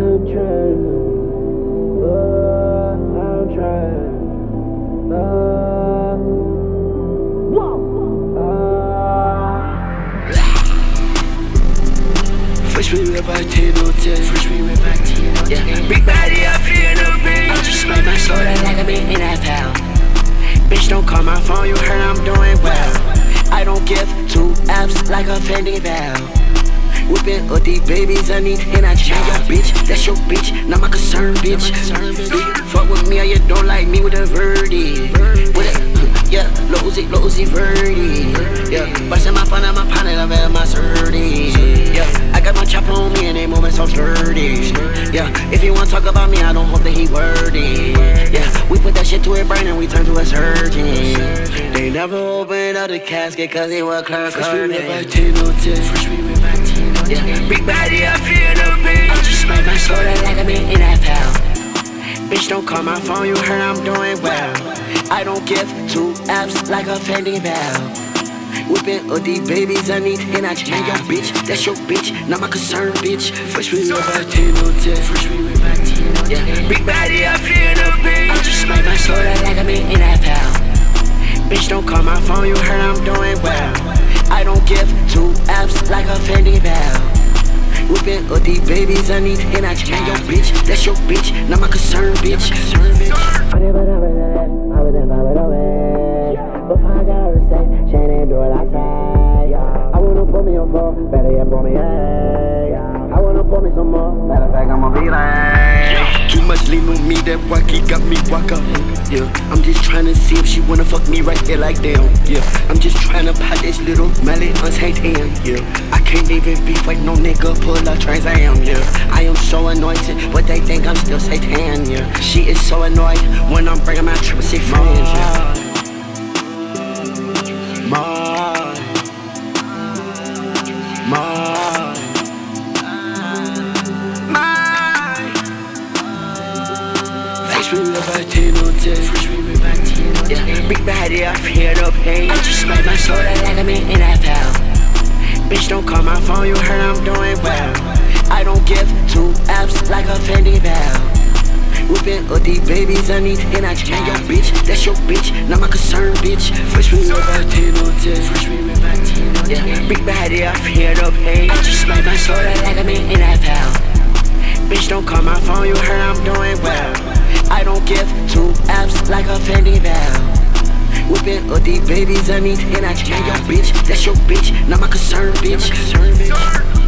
I'm trying, I'm trying, Fresh we whip by 10 on 10. Fresh we whip by 10 on 10. Big body, I feel no pain. I just smack my shoulder like I'm in NFL. Bitch, don't call my phone, you heard I'm doing well. I don't give two F's like a Fendi bell. Whipping up these babies, I need and I change your bitch. That's your bitch, not my concern, bitch. Do you fuck with me or you don't like me with a verdict? With a, yeah, Losey Verdi. Yeah, bustin' my fun and my pocket, I'm at my 30s. Yeah, I got my chopper on me and they moving so sturdy. Yeah, if you wanna talk about me, I don't hope that he wordy. Yeah, we put that shit to a brain and we turn to a surgeon. They never opened up the casket cause they were clear curtain. Yeah. Big body, I feel no pain. I just smack my shoulder like I'm in NFL. Bitch, don't call my phone, you heard I'm doing well. I don't give two F's like a Fendi bell. Whipping up these babies, I need and I change your bitch. That's your bitch, not my concern, bitch. Fresh we whip by 10 on 10. Fresh we whip by 10 on 10. Yeah. Big body, I feel no pain. I just smack my shoulder like I'm in NFL. Bitch, don't call my phone, you heard I'm doing well. I don't give two F's like a Fendi bell. Whipping up these babies, I need and I change your bitch. That's your bitch, not my concern, bitch. Before I got all to say, she ain't do what I say. I wanna put me on floor, better yet put me I wanna put me some more, matter of fact I'ma be like too much lean on me, that wacky got me walk up. Yeah, I'm just trying to see if she wanna fuck me right there like damn. Yeah, I'm just trying to pop this little mallet on Satan. Yeah, I can't even be fighting no nigga, pull up Trans Am. Yeah, I am so anointed, but they think I'm still Satan. Yeah, she is so annoyed when I'm bringing my triple C friends. Yeah. Fresh we whip by 10 on 10. Fresh we whip by 10 on 10. Yeah. Big body, I feel the pain. I just smack my shoulder like I'm in NFL. Bitch, don't call my phone, you heard I'm doing well. I don't give two F's like a Fendi bell. Whipping up these babies, I need and I change your bitch. That's your bitch, not my concern, bitch. Fresh we whip by 10 on 10. Fresh we whip by 10 on 10. Yeah. Big body, I feel the pain. I just smack my shoulder like I'm in NFL. Bitch, don't call my phone, you heard I'm doing well. I don't give two F's like a Fendi bell. Whipping up these babies, I need and I change your bitch. That's your bitch, not my concern, bitch.